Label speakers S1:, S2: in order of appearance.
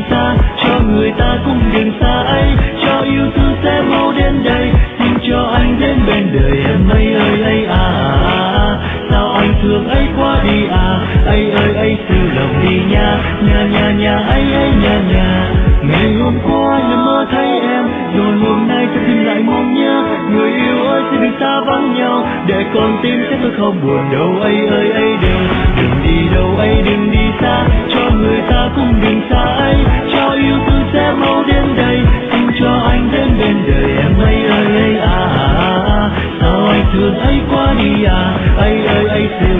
S1: xa, cho người ta cũng đừng xa ấy, cho yêu thương sẽ mau đến đây, xin cho anh đến bên đời em ơi sao anh thương ấy quá đi à, ấy từ lòng đi nha, nha ấy nha. Ngày hôm qua nằm mơ thấy em, rồi hôm nay cho tim lại mong nhớ, người yêu ơi xin đừng xa vắng nhau, để con tim sẽ tôi không buồn đâu, ấy đừng đi đâu ấy, đừng đi xa, cho người ta cũng đừng xa ấy, cho yêu thương sẽ mau đến đây, xin cho anh đến bên đời em ơi sao anh thương ấy quá đi à, ấy siêu